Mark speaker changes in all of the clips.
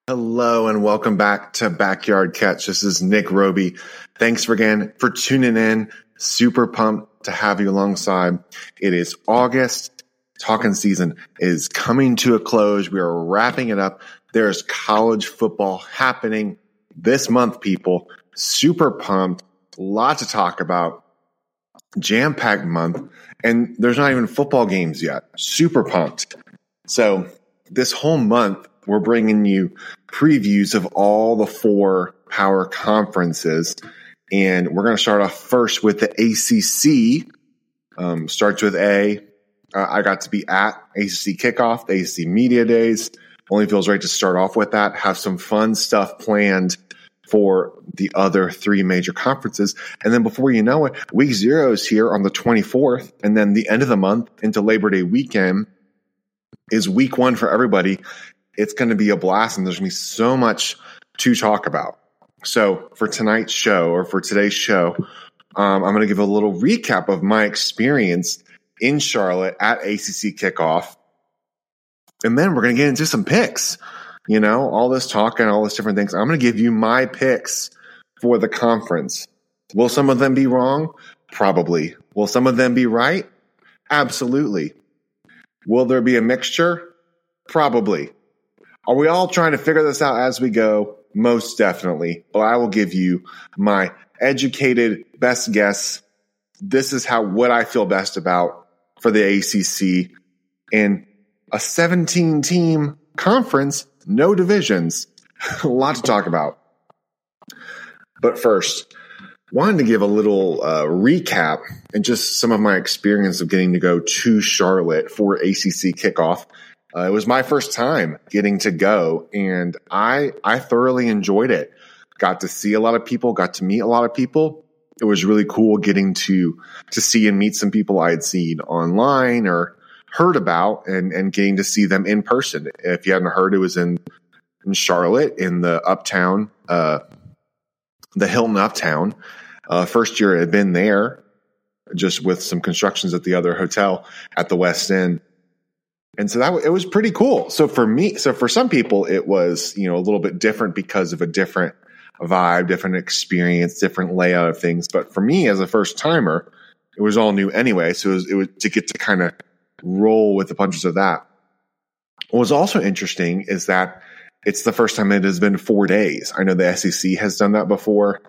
Speaker 1: Hello and welcome back to Backyard Catch. This is Nick Roby. Thanks again for tuning in. Super pumped to have you alongside. It is August. Talking season is coming to a close. We are wrapping it up. There's college football happening this month, people. Super pumped. A lot to talk about. Jam-packed month. And there's not even football games yet. Super pumped. So this whole month, we're bringing you previews of all the four power conferences. And we're going to start off first with the ACC. Starts with A. I got to be at ACC Kickoff, the ACC Media Days. Only feels right to start off with that. Have some fun stuff planned for the other three major conferences. And then before you know it, week 0 is here on the 24th. And then the end of the month into Labor Day weekend is week 1 for everybody. It's going to be a blast, and there's going to be so much to talk about. So for tonight's show, or for today's show, I'm going to give a little recap of my experience in Charlotte at ACC Kickoff. And then we're going to get into some picks. You know, all this talk and all these different things. I'm going to give you my picks for the conference. Will some of them be wrong? Probably. Will some of them be right? Absolutely. Will there be a mixture? Probably. Are we all trying to figure this out as we go? Most definitely. But I will give you my educated best guess. This is what I feel best about for the ACC in a 17-team conference, no divisions. A lot to talk about. But first, wanted to give a little recap and just some of my experience of getting to go to Charlotte for ACC Kickoff. It was my first time getting to go, and I thoroughly enjoyed it. Got to see a lot of people, got to meet a lot of people. It was really cool getting to see and meet some people I had seen online or heard about and getting to see them in person. If you hadn't heard, it was in Charlotte in the Uptown, the Hilton Uptown. First year I had been there just with some constructions at the other hotel at the West End. And so it was pretty cool. So for some people, it was, a little bit different because of a different vibe, different experience, different layout of things. But for me as a first timer, it was all new anyway. So it was to get to kind of roll with the punches of that. What was also interesting is that it's the first time it has been 4 days. I know the SEC has done that before.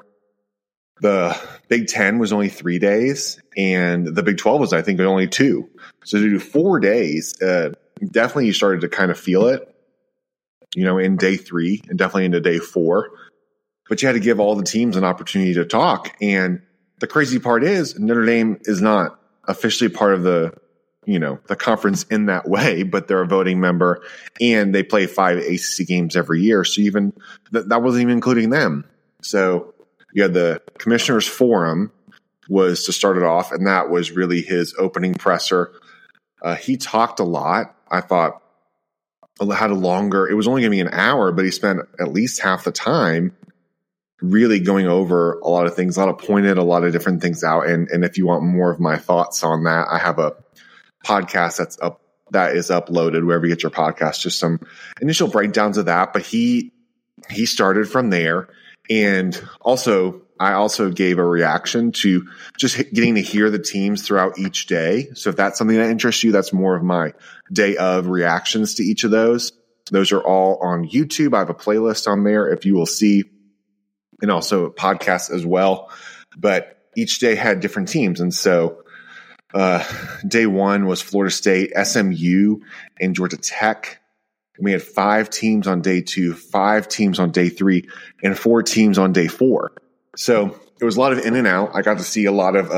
Speaker 1: The Big Ten was only 3 days, and the Big 12 was, I think, only 2. So to do 4 days, definitely you started to kind of feel it, in day 3 and definitely into day 4. But you had to give all the teams an opportunity to talk. And the crazy part is Notre Dame is not officially part of the conference in that way, but they're a voting member, and they play 5 ACC games every year. So even that wasn't even including them. So you had the Commissioner's Forum was to start it off, and that was really his opening presser. He talked a lot. I thought it was only going to be an hour, but he spent at least half the time really going over a lot of things, pointed a lot of different things out. And if you want more of my thoughts on that, I have a podcast that is uploaded wherever you get your podcast, just some initial breakdowns of that. But he started from there. And I also gave a reaction to just getting to hear the teams throughout each day. So if that's something that interests you, that's more of my day of reactions to each of those. Those are all on YouTube. I have a playlist on there if you will see, and also podcasts as well. But each day had different teams. And so day 1 was Florida State, SMU, and Georgia Tech. We had 5 teams on day 2, 5 teams on day 3, and 4 teams on day 4. So it was a lot of in and out. I got to see a lot of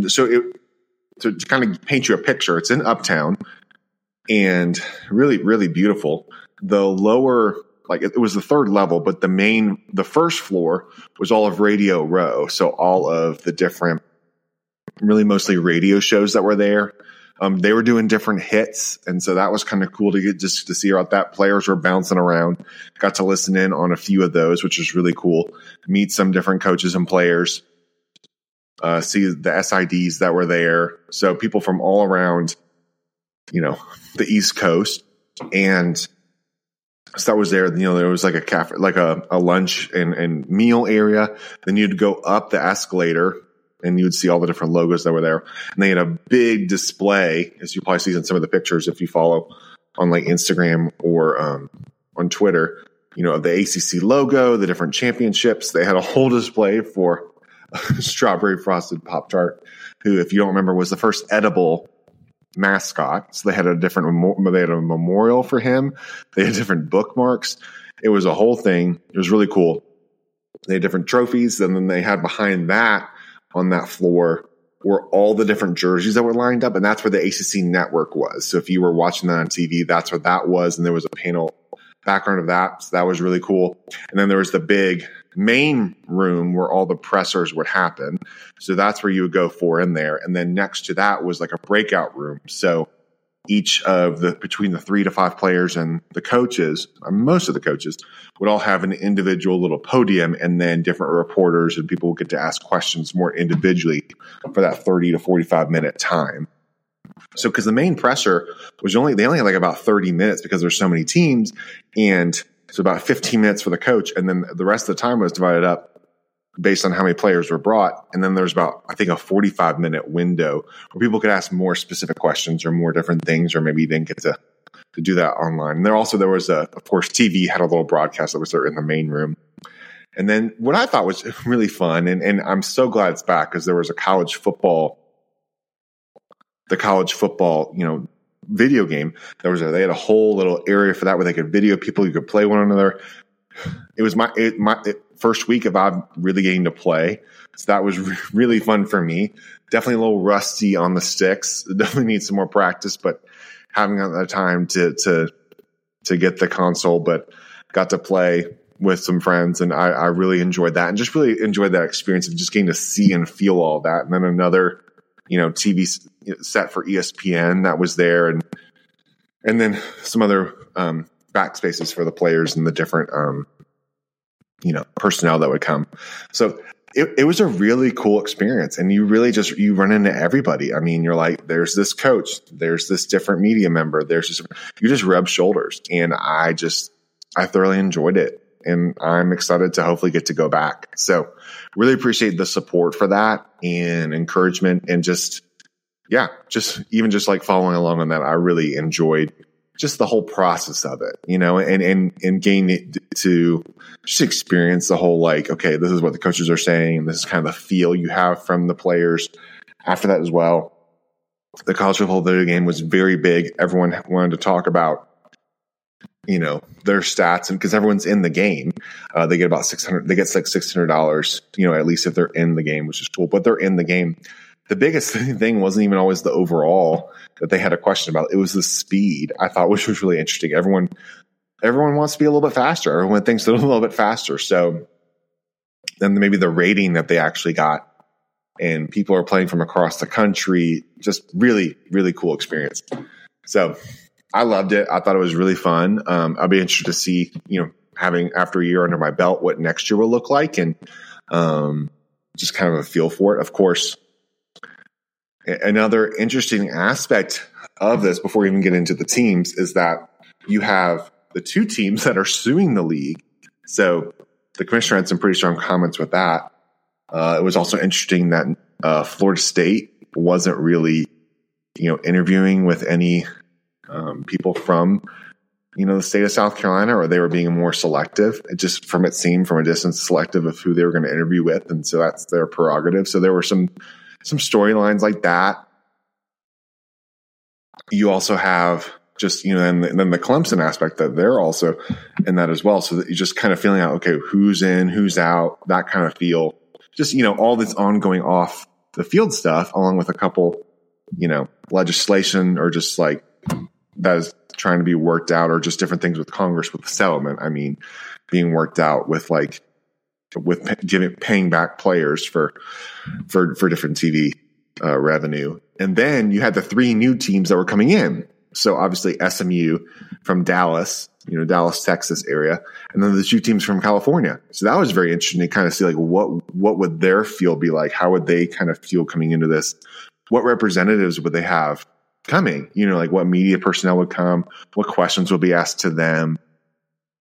Speaker 1: to kind of paint you a picture. It's in Uptown and really, really beautiful. The lower, it was the 3rd level, but the first floor was all of Radio Row. So all of the different, really mostly radio shows that were there. They were doing different hits, and so that was kind of cool to get just to see about that. Players were bouncing around. Got to listen in on a few of those, which was really cool. Meet some different coaches and players. See the SIDs that were there. So people from all around, the East Coast. And So that was there. There was like a cafe, like a lunch and meal area. Then you'd go up the escalator and you'd see all the different logos that were there. And they had a big display, as you probably see in some of the pictures if you follow on like Instagram or on Twitter, of the ACC logo, the different championships. They had a whole display for Strawberry Frosted Pop-Tart, who, if you don't remember, was the first edible mascot. So they had a memorial for him. They had different bookmarks. It was a whole thing. It was really cool. They had different trophies, and then they had behind that on that floor were all the different jerseys that were lined up, and that's where the ACC network was. So if you were watching that on TV, that's what that was, and there was a panel background of that. So that was really cool. And then there was the big main room where all the pressers would happen. So that's where you would go for in there. And then next to that was like a breakout room. So each of between the 3 to 5 players and the coaches, most of the coaches, would all have an individual little podium, and then different reporters and people would get to ask questions more individually for that 30 to 45 minute time. So because the main presser was they only had like about 30 minutes because there's so many teams, and so about 15 minutes for the coach, and then the rest of the time was divided up based on how many players were brought. And then there's about, I think, a 45-minute window where people could ask more specific questions or more different things, or maybe you didn't get to do that online. And there was of course, TV had a little broadcast that was there in the main room. And then what I thought was really fun, and I'm so glad it's back, because there was the college football, video game. They had a whole little area for that where they could video people. You could play one another. It was my first week of really getting to play. So that was really fun for me. Definitely a little rusty on the sticks. Definitely need some more practice, but having the time to get the console, but got to play with some friends, and I really enjoyed that, and just really enjoyed that experience of just getting to see and feel all that. And then another, TV set for ESPN that was there, and then some other backspaces for the players and the different personnel that would come. So it was a really cool experience, and you really you run into everybody. I mean, you're like, there's this coach, there's this different media member, you just rub shoulders, and I thoroughly enjoyed it, and I'm excited to hopefully get to go back. So really appreciate the support for that and encouragement, and just like following along on that. I really enjoyed just the whole process of it, and getting to just experience the whole, like, okay, this is what the coaches are saying. This is kind of the feel you have from the players. After that as well, the college football video game was very big. Everyone wanted to talk about, their stats, and because everyone's in the game, they get about $600. They get like $600, at least if they're in the game, which is cool. But they're in the game. The biggest thing wasn't even always the overall that they had a question about. It was the speed, I thought, which was really interesting. Everyone wants to be a little bit faster. Everyone thinks they're a little bit faster. So then maybe the rating that they actually got, and people are playing from across the country, just really, really cool experience. So I loved it. I thought it was really fun. I'll be interested to see, having after a year under my belt, what next year will look like, and just kind of a feel for it. Of course, another interesting aspect of this, before we even get into the teams, is that you have the 2 teams that are suing the league. So the commissioner had some pretty strong comments with that. It was also interesting that Florida State wasn't really, interviewing with any people from, the state of South Carolina, or they were being more selective. It just, it seemed from a distance, selective of who they were going to interview with. And so that's their prerogative. So there were some storylines like that. You also have just, and then the Clemson aspect, that they're also in that as well. So that you're just kind of feeling out, okay, who's in, who's out, that kind of feel. Just, all this ongoing off the field stuff, along with a couple, legislation, or just like that is trying to be worked out, or just different things with Congress with the settlement. I mean, being worked out with paying back players for different TV revenue. And then you had the 3 new teams that were coming in. So obviously SMU from Dallas, Dallas, Texas area, and then the 2 teams from California. So that was very interesting to kind of see, like, what would their feel be like? How would they kind of feel coming into this? What representatives would they have coming? Like what media personnel would come? What questions would be asked to them?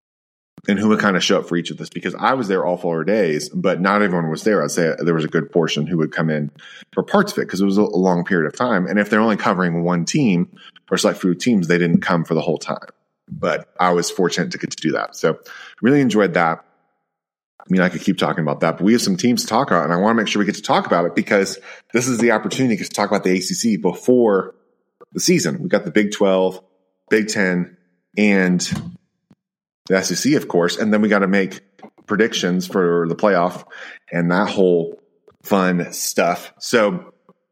Speaker 1: and who would kind of show up for each of this, because I was there all 4 days, but not everyone was there. I'd say there was a good portion who would come in for parts of it because it was a long period of time. And if they're only covering one team or select few teams, they didn't come for the whole time. But I was fortunate to get to do that. So really enjoyed that. I mean, I could keep talking about that, but we have some teams to talk about, and I want to make sure we get to talk about it because this is the opportunity to talk about the ACC before the season. We got the Big 12, Big 10, and the SEC, of course, and then we got to make predictions for the playoff and that whole fun stuff. So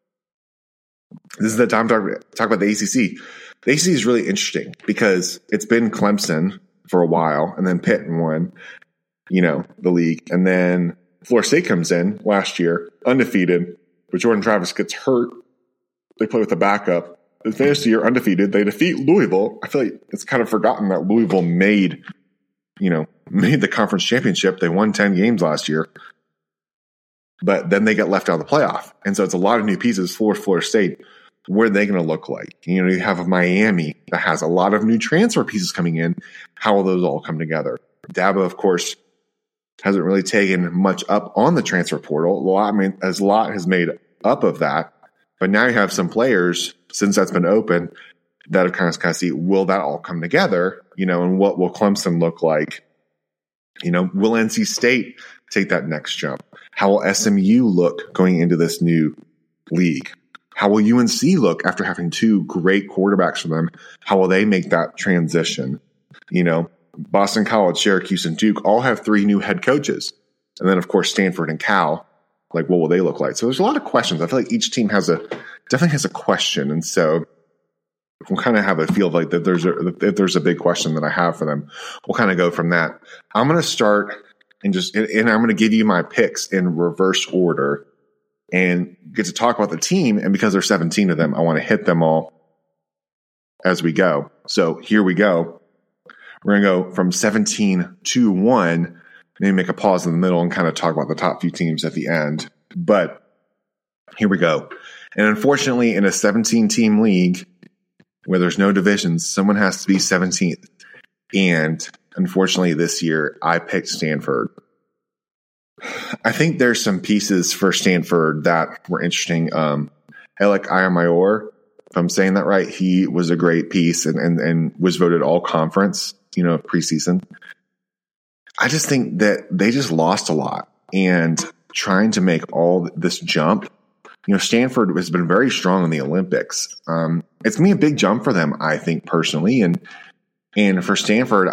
Speaker 1: this is the time to talk about the ACC. The ACC is really interesting because it's been Clemson for a while, and then Pitt won, the league, and then Florida State comes in last year, undefeated, but Jordan Travis gets hurt. They play with a backup. They finish the year undefeated. They defeat Louisville. I feel like it's kind of forgotten that Louisville made the conference championship. They won 10 games last year, but then they get left out of the playoff. And so it's a lot of new pieces for Florida State. What are they going to look like? You have a Miami that has a lot of new transfer pieces coming in. How will those all come together? Dabo, of course, hasn't really taken much up on the transfer portal. A lot has made up of that. But now you have some players, since that's been open, that are kind of see, will that all come together? And what will Clemson look like? Will NC State take that next jump? How will SMU look going into this new league? How will UNC look after having 2 great quarterbacks for them? How will they make that transition? Boston College, Syracuse, and Duke all have 3 new head coaches. And then, of course, Stanford and Cal, what will they look like? So there's a lot of questions. I feel like each team definitely has a question. And so we'll kind of have a feel like that if there's a big question that I have for them, we'll kind of go from that. I'm going to start and I'm going to give you my picks in reverse order and get to talk about the team. And because there's 17 of them, I want to hit them all as we go. So here we go. We're going to go from 17 to 1, maybe make a pause in the middle and kind of talk about the top few teams at the end. But here we go. And unfortunately, in a 17-team league where there's no divisions, someone has to be 17th. And unfortunately, this year, I picked Stanford. I think there's some pieces for Stanford that were interesting. Alec Ayamayor, if I'm saying that right, he was a great piece and was voted all conference, preseason. I just think that they just lost a lot, and trying to make all this jump. Stanford has been very strong in the Olympics. It's going to be a big jump for them, I think, personally. And for Stanford,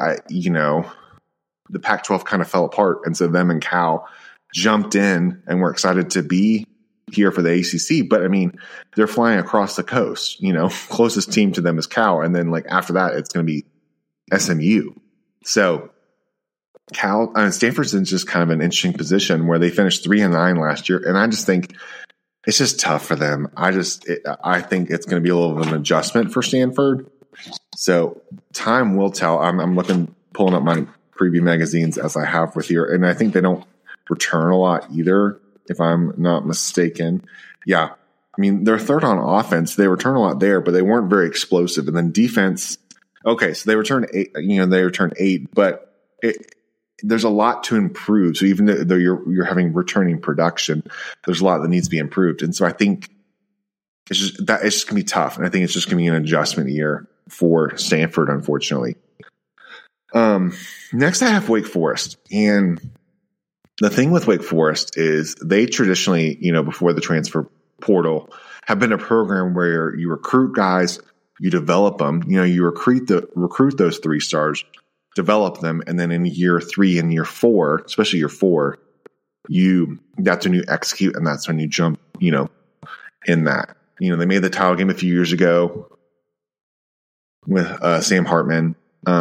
Speaker 1: the Pac-12 kind of fell apart. And so them and Cal jumped in and were excited to be here for the ACC. But, they're flying across the coast. Closest team to them is Cal. And then, after that, it's going to be SMU. So Stanford's in just kind of an interesting position where they finished 3-9 last year. And I just think it's just tough for them. I think it's going to be a little bit of an adjustment for Stanford. So time will tell. I'm pulling up my preview magazines as I have with here. And I think they don't return a lot either, if I'm not mistaken. Yeah. They're third on offense. They return a lot there, but they weren't very explosive. And then defense. Okay. So they returned 8, but there's a lot to improve. So even though you're having returning production, there's a lot that needs to be improved. And so I think it's just going to be tough. And I think it's just going to be an adjustment year for Stanford, unfortunately. Next I have Wake Forest. And the thing with Wake Forest is they traditionally, before the transfer portal, have been a program where you recruit guys, you develop them, you recruit those 3 stars, develop them, and then in year 3 and year 4, especially year 4, that's when you execute, and that's when you jump, in that. They made the title game a few years ago with Sam Hartman.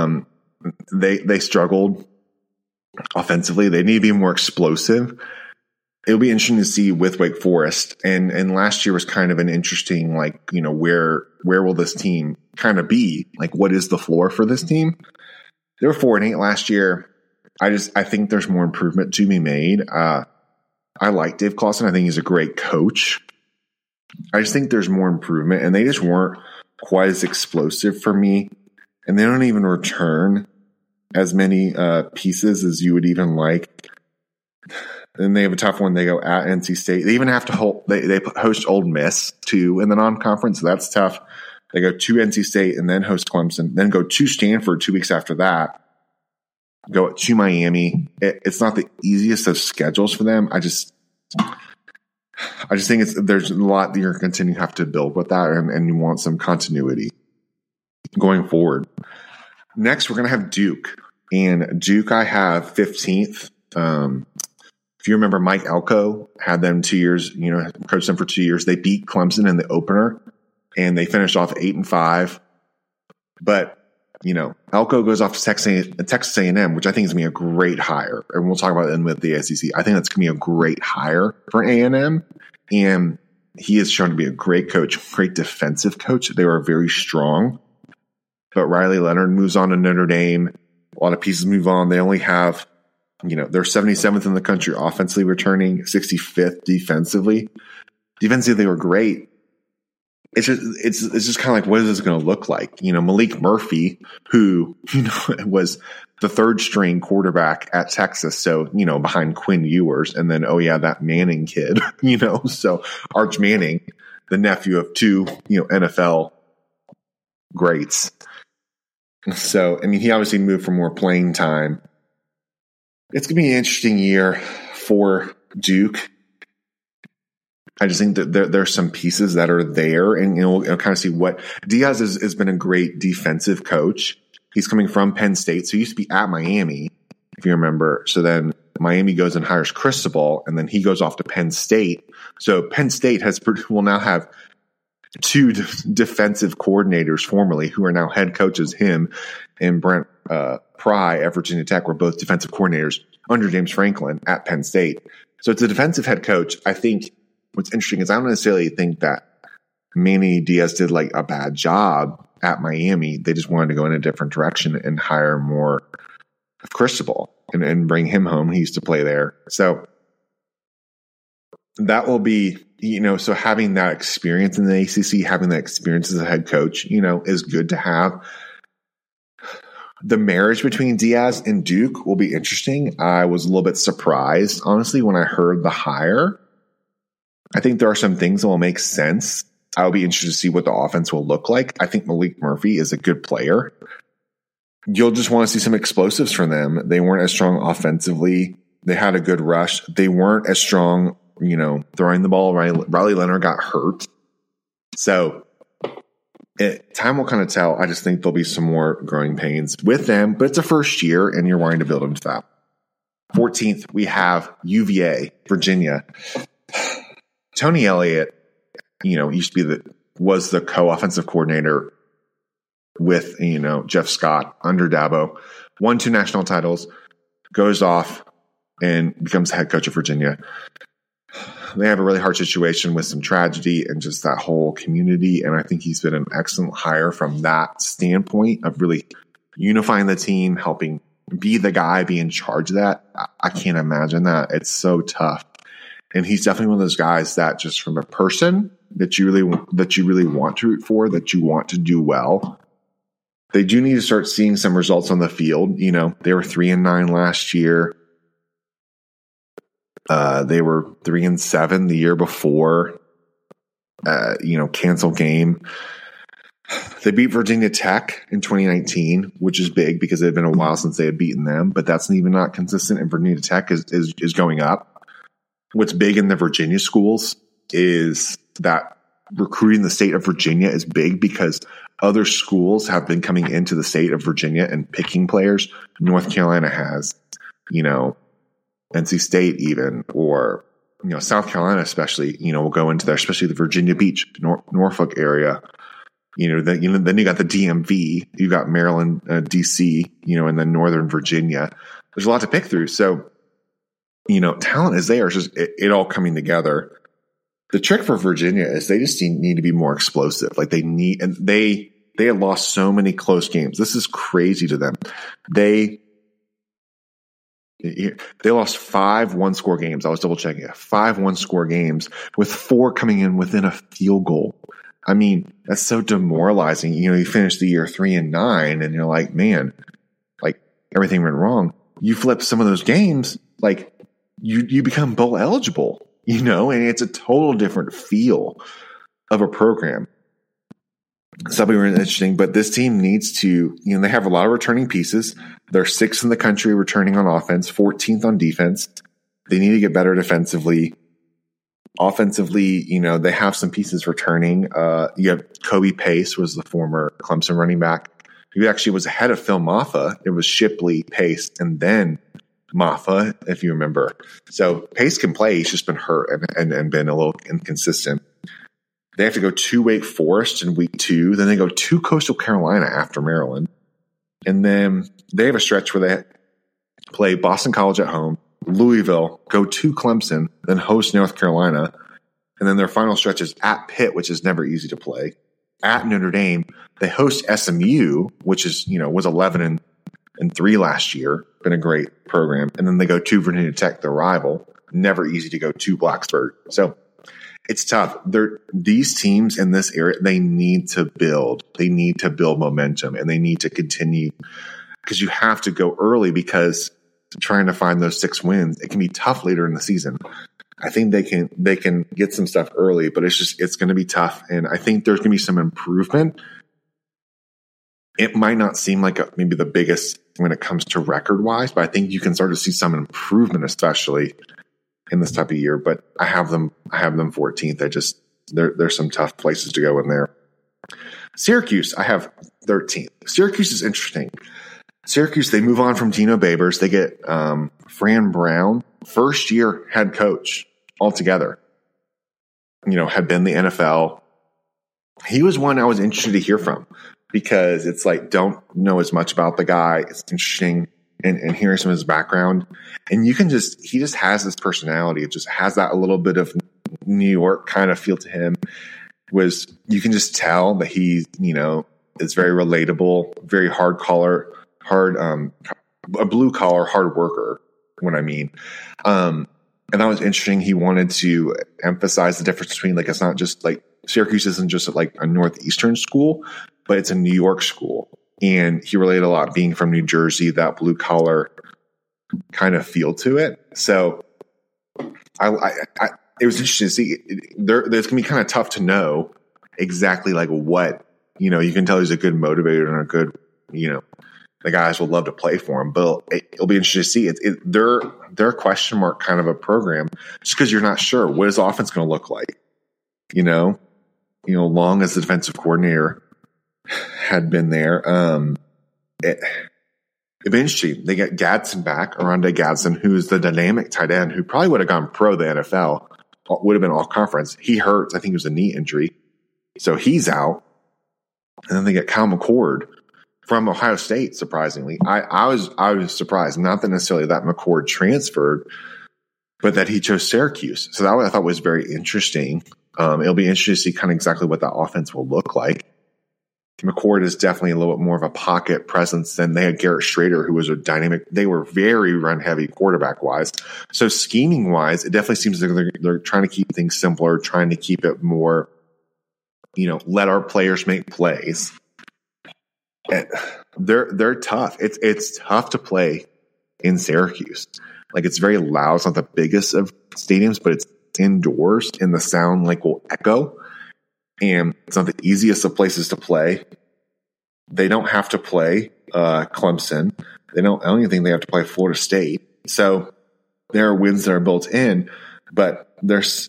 Speaker 1: They struggled offensively. They need to be more explosive. It'll be interesting to see with Wake Forest. And last year was kind of an interesting, where will this team kind of be? What is the floor for this team? They were 4-8 last year. I think there's more improvement to be made. I like Dave Clawson. I think he's a great coach. I just think there's more improvement, and they just weren't quite as explosive for me. And they don't even return as many pieces as you would even like. And they have a tough one. They go at NC State. They even have to they host Ole Miss too in the non-conference. So that's tough. They go to NC State and then host Clemson. Then go to Stanford 2 weeks after that. Go to Miami. It's not the easiest of schedules for them. I just think there's a lot that you're continuing to have to build with that, and you want some continuity going forward. Next, we're going to have Duke. And Duke, I have 15th. If you remember, Mike Elko had them 2 years, coached them for 2 years. They beat Clemson in the opener, and they finished off 8-5. But, Elko goes off to Texas A&M, which I think is going to be a great hire. And we'll talk about it with the SEC. I think that's going to be a great hire for A&M. And he is shown to be a great coach, great defensive coach. They were very strong. But Riley Leonard moves on to Notre Dame. A lot of pieces move on. They only have, they're 77th in the country offensively returning, 65th defensively. Defensively, they were great. It's just kind of like, what is this going to look like? Malik Murphy, who, was the third string quarterback at Texas. So, behind Quinn Ewers. And then, that Manning kid, so Arch Manning, the nephew of two, NFL greats. So, he obviously moved for more playing time. It's going to be an interesting year for Duke. I just think that there's some pieces that are there, and we'll kind of see what Diaz has been a great defensive coach. He's coming from Penn State, so he used to be at Miami, if you remember. So then Miami goes and hires Cristobal, and then he goes off to Penn State. So Penn State will now have two defensive coordinators formerly who are now head coaches. Him and Brent Pry at Virginia Tech were both defensive coordinators under James Franklin at Penn State. So it's a defensive head coach. I think what's interesting is I don't necessarily think that Manny Diaz did like a bad job at Miami. They just wanted to go in a different direction and hire more of Cristobal and bring him home. He used to play there. So that will be, so having that experience in the ACC, having that experience as a head coach, is good to have. The marriage between Diaz and Duke will be interesting. I was a little bit surprised, honestly, when I heard the hire. I think there are some things that will make sense. I'll be interested to see what the offense will look like. I think Malik Murphy is a good player. You'll just want to see some explosives from them. They weren't as strong offensively. They had a good rush. They weren't as strong, throwing the ball. Riley Leonard got hurt. So time will kind of tell. I just think there'll be some more growing pains with them, but it's a first year and you're wanting to build them to that. 14th, we have UVA, Virginia. Tony Elliott, used to be was the co-offensive coordinator with, Jeff Scott under Dabo, won 2 national titles, goes off and becomes the head coach of Virginia. They have a really hard situation with some tragedy and just that whole community. And I think he's been an excellent hire from that standpoint of really unifying the team, helping be the guy, be in charge of that. I can't imagine that. It's so tough. And he's definitely one of those guys that just from a person that you really want to root for, that you want to do well. They do need to start seeing some results on the field. They were 3-9 last year. They were 3-7 the year before. Cancel game. They beat Virginia Tech in 2019, which is big because it had been a while since they had beaten them. But that's even not consistent. And Virginia Tech is going up. What's big in the Virginia schools is that recruiting the state of Virginia is big because other schools have been coming into the state of Virginia and picking players. North Carolina has, NC State even, or, South Carolina especially, will go into there, especially the Virginia Beach, Norfolk area. Then you got the DMV, you got Maryland, DC, and then Northern Virginia. There's a lot to pick through. So, talent is there. It's just it all coming together. The trick for Virginia is they just need to be more explosive. Like they had lost so many close games. This is crazy to them. They lost 5 one-score games. I was double checking it. 5 one-score games with 4 coming in within a field goal. I mean, that's so demoralizing. You finish the year 3-9 and you're like, man, like everything went wrong. You flip some of those games, like you become bowl eligible, and it's a total different feel of a program. So that'll be really interesting. But this team needs to, they have a lot of returning pieces. They're 6th in the country returning on offense, 14th on defense. They need to get better defensively. Offensively, they have some pieces returning. You have Kobe Pace, was the former Clemson running back, who actually was ahead of Phil Maffa. It was Shipley, Pace, and then Maffa, if you remember. So Pace can play. He's just been hurt and been a little inconsistent. They have to go to Wake Forest in week 2. Then they go to Coastal Carolina after Maryland. And then they have a stretch where they play Boston College at home, Louisville, go to Clemson, then host North Carolina. And then their final stretch is at Pitt, which is never easy to play. At Notre Dame, they host SMU, which is, was 11-3 last year. Been a great program. And then they go to Virginia Tech, their rival. Never easy to go to Blacksburg. So it's tough. These teams in this area, they need to build. They need to build momentum, and they need to continue, because you have to go early, because trying to find those 6 wins, it can be tough later in the season. I think they can get some stuff early, but it's going to be tough. And I think there's going to be some improvement. It might not seem like maybe the biggest when it comes to record wise, but I think you can start to see some improvement, especially in this type of year. But I have them 14th. There's some tough places to go in there. Syracuse, I have 13th. Syracuse is interesting. Syracuse, they move on from Dino Babers. They get Fran Brown, first year head coach altogether. Had been the NFL. He was one I was interested to hear from, because it's like, don't know as much about the guy. It's interesting and hearing some of his background. And he just has this personality. It just has that a little bit of New York kind of feel to him. You can just tell that he, is very relatable, very a blue collar, hard worker, what I mean. And that was interesting. He wanted to emphasize the difference between, like, it's not just like Syracuse isn't just like a Northeastern school, but it's a New York school. And he related a lot being from New Jersey, that blue collar kind of feel to it. So it was interesting to see. There's going to be kind of tough to know exactly like what, you can tell he's a good motivator and a good, the guys will love to play for him, but it'll be interesting to see. They're a question mark kind of a program, just because you're not sure what is offense going to look like. Long as the defensive coordinator had been there, it'd be interesting. They get Gadsden back, Oronde Gadsden, who's the dynamic tight end who probably would have gone pro the NFL, would have been all conference. He hurts. I think it was a knee injury, so he's out. And then they get Kyle McCord from Ohio State. Surprisingly, I was surprised. Not that necessarily that McCord transferred, but that he chose Syracuse. So that I thought was very interesting. It'll be interesting to see kind of exactly what that offense will look like. McCord is definitely a little bit more of a pocket presence than they had Garrett Schrader, who was a dynamic. They were very run heavy quarterback wise. So scheming wise, it definitely seems like they're trying to keep things simpler, trying to keep it more, let our players make plays. And they're tough. It's tough to play in Syracuse. Like, it's very loud. It's not the biggest of stadiums, but it's indoors and the sound will echo. And it's not the easiest of places to play. They don't have to play Clemson. I don't even think they have to play Florida State. So there are wins that are built in, but it's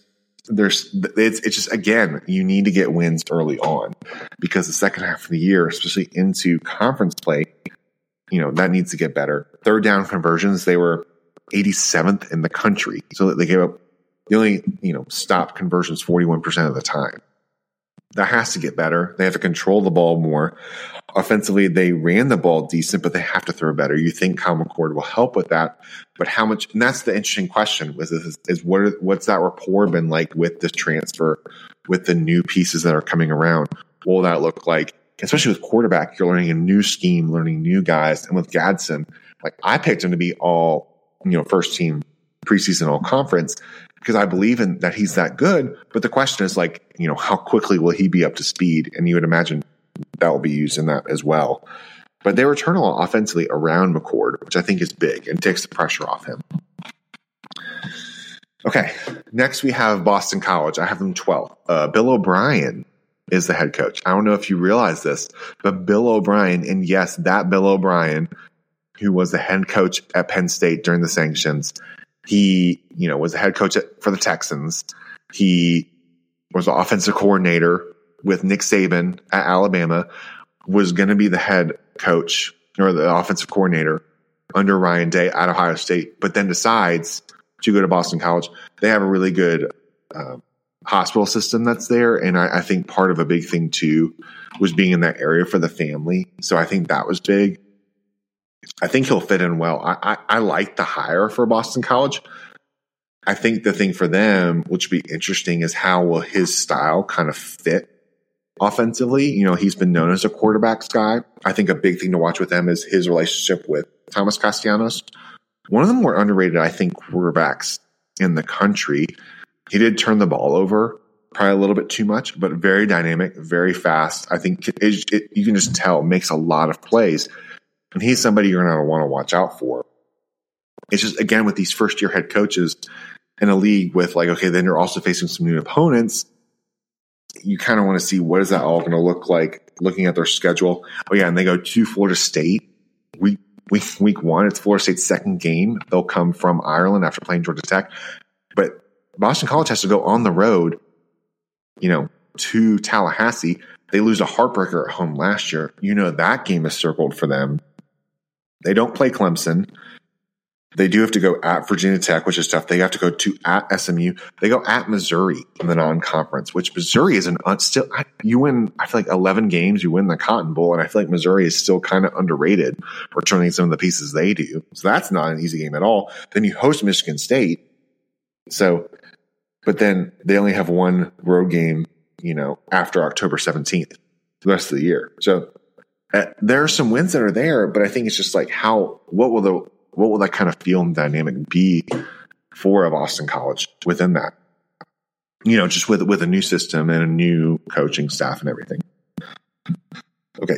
Speaker 1: just, again, you need to get wins early on, because the second half of the year, especially into conference play, that needs to get better. Third down conversions, they were 87th in the country. So they only stopped conversions 41% of the time. That has to get better. They have to control the ball more. Offensively, they ran the ball decent, but they have to throw better. You think Kyle McCord will help with that, but how much? And that's the interesting question: what's that rapport been like with this transfer, with the new pieces that are coming around? What will that look like? Especially with quarterback, you're learning a new scheme, learning new guys, and with Gadsden, I picked him to be all first team preseason all conference, because I believe in that he's that good. But the question is how quickly will he be up to speed? And you would imagine that will be used in that as well. But they return a lot offensively around McCord, which I think is big and takes the pressure off him. Okay, next we have Boston College. I have them 12th. Bill O'Brien is the head coach. I don't know if you realize this, but Bill O'Brien, and yes, that Bill O'Brien, who was the head coach at Penn State during the sanctions, he, was the head coach for the Texans. He was the offensive coordinator with Nick Saban at Alabama, was going to be the head coach or the offensive coordinator under Ryan Day at Ohio State, but then decides to go to Boston College. They have a really good hospital system that's there, and I think part of a big thing too was being in that area for the family. So I think that was big. I think he'll fit in well. I like the hire for Boston College. I think the thing for them, which would be interesting, is how will his style kind of fit offensively. He's been known as a quarterback's guy. I think a big thing to watch with him is his relationship with Thomas Castellanos. One of the more underrated, I think, quarterbacks in the country. He did turn the ball over probably a little bit too much, but very dynamic, very fast. I think you can just tell makes a lot of plays. And he's somebody you're going to want to watch out for. It's just, again, with these first-year head coaches in a league with then you're also facing some new opponents. You kind of want to see what is that all going to look like looking at their schedule. Oh, yeah, and they go to Florida State. Week one, it's Florida State's second game. They'll come from Ireland after playing Georgia Tech. But Boston College has to go on the road, to Tallahassee. They lose a heartbreaker at home last year. That game is circled for them. They don't play Clemson. They do have to go at Virginia Tech, which is tough. They have to go at SMU. They go at Missouri in the non-conference, which Missouri is you win, I feel like 11 games, you win the Cotton Bowl, and I feel like Missouri is still kind of underrated returning some of the pieces they do. So that's not an easy game at all. Then you host Michigan State. But then they only have one road game, after October 17th, the rest of the year. So there are some wins that are there, but I think it's just what will that kind of feel and dynamic be for a Boston College within that? Just with a new system and a new coaching staff and everything. Okay,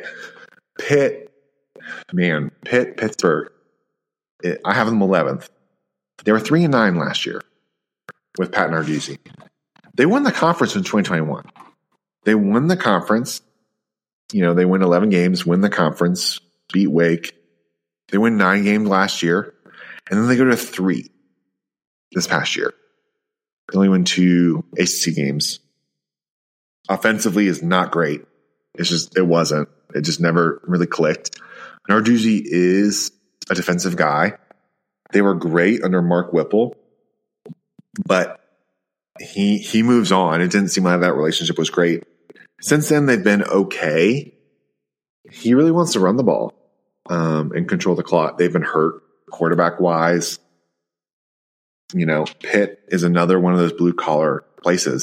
Speaker 1: Pittsburgh. I have them 11th. They were 3-9 last year with Pat Narduzzi. They won the conference in 2021. They won the conference. They win 11 games, win the conference, beat Wake. They win 9 games last year, and then they go to 3 this past year. They only win 2 ACC games. Offensively is not great. It wasn't. It just never really clicked. Narduzzi is a defensive guy. They were great under Mark Whipple, but he moves on. It didn't seem like that relationship was great. Since then, they've been okay. He really wants to run the ball and control the clock. They've been hurt quarterback-wise. Pitt is another one of those blue-collar places.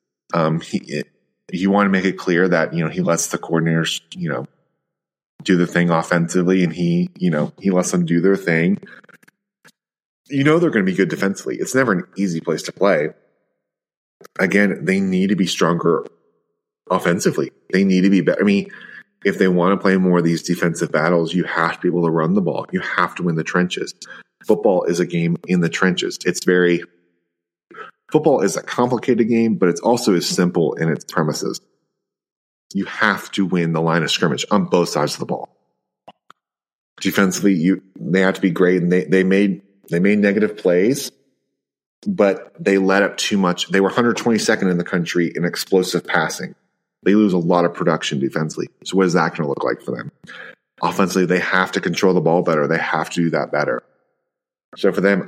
Speaker 1: He wanted to make it clear that, he lets the coordinators, do the thing offensively, and he lets them do their thing. They're going to be good defensively. It's never an easy place to play. Again, they need to be stronger offensively. They need to be better. If they want to play more of these defensive battles, you have to be able to run the ball. You have to win the trenches. Football is a game in the trenches. Football is a complicated game, but it's also as simple in its premises. You have to win the line of scrimmage on both sides of the ball. Defensively, they have to be great, and they made negative plays, but they let up too much. They were 122nd in the country in explosive passing. They lose a lot of production defensively. So what is that going to look like for them? Offensively, they have to control the ball better. They have to do that better. So for them,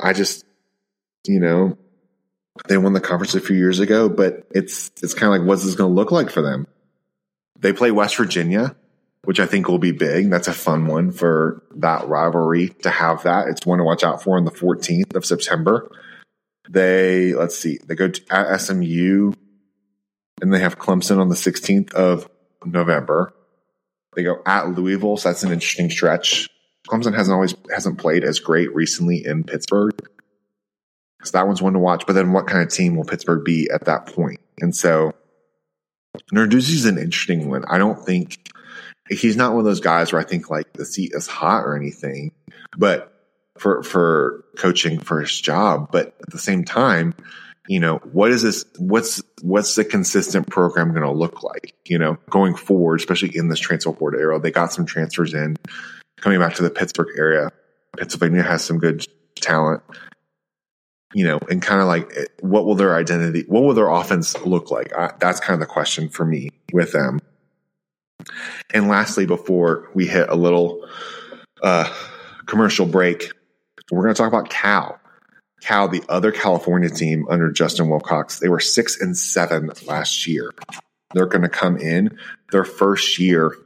Speaker 1: they won the conference a few years ago, but it's kind of like, what's this going to look like for them? They play West Virginia, which I think will be big. That's a fun one for that rivalry to have that. It's one to watch out for on the 14th of September. They go at SMU, and they have Clemson on the 16th of November. They go at Louisville, so that's an interesting stretch. Clemson hasn't played as great recently in Pittsburgh. So that one's one to watch. But then what kind of team will Pittsburgh be at that point? And so Narduzzi's an interesting one. I don't think he's not one of those guys where I think like the seat is hot or anything, but for coaching for his job. But at the same time, what is this? What's the consistent program going to look like, going forward, especially in this transfer portal era? They got some transfers in coming back to the Pittsburgh area. Pennsylvania has some good talent, and kind of like, what will their identity, what will their offense look like? That's kind of the question for me with them. And lastly, before we hit a little commercial break, we're going to talk about Cal. Cal, the other California team under Justin Wilcox, they were 6-7 last year. They're going to come in their first year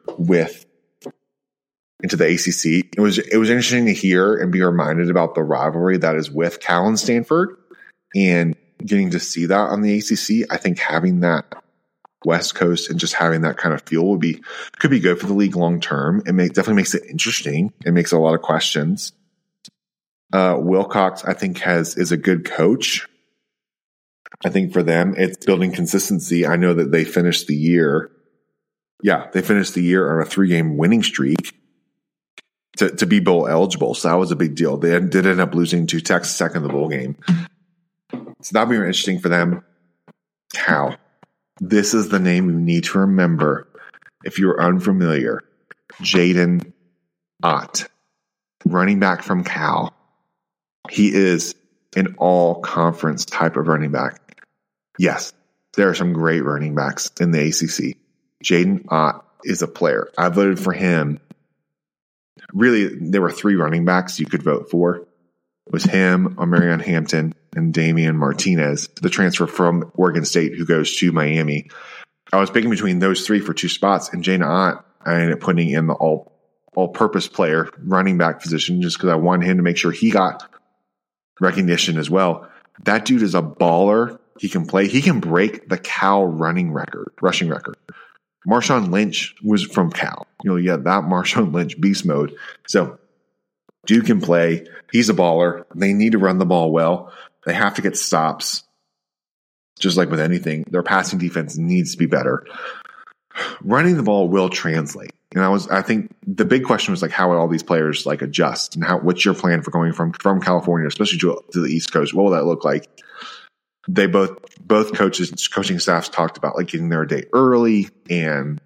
Speaker 1: into the ACC. It was interesting to hear and be reminded about the rivalry that is with Cal and Stanford, and getting to see that on the ACC. I think having that West Coast and just having that kind of feel could be good for the league long term. It definitely makes it interesting. It makes a lot of questions. Wilcox, I think, is a good coach. I think for them, it's building consistency. I know that they finished the year. Yeah, they finished the year on a 3-game winning streak to be bowl eligible. So that was a big deal. They did end up losing to Texas Tech in the bowl game. So that'll be interesting for them. Cal. This is the name you need to remember if you're unfamiliar. Jaden Ott, running back from Cal. He is an all-conference type of running back. Yes, there are some great running backs in the ACC. Jaden Ott is a player. I voted for him. Really, there were 3 running backs you could vote for. It was him, Omarion Hampton, and Damian Martinez, the transfer from Oregon State who goes to Miami. I was picking between those 3 for 2 spots, and Jaden Ott, I ended up putting in the all-purpose player running back position just because I wanted him to make sure he got recognition as well. That dude is a baller. He can play. He can break the Cal rushing record. Marshawn Lynch was from Cal. That Marshawn Lynch beast mode. So dude can play. He's a baller. They need to run the ball well. They have to get stops. Just like with anything, their passing defense needs to be better. Running the ball will translate. And I think the big question was like, how will all these players like adjust, and what's your plan for going from California, especially to the East Coast? What will that look like? They both coaching staffs talked about like getting there a day early and,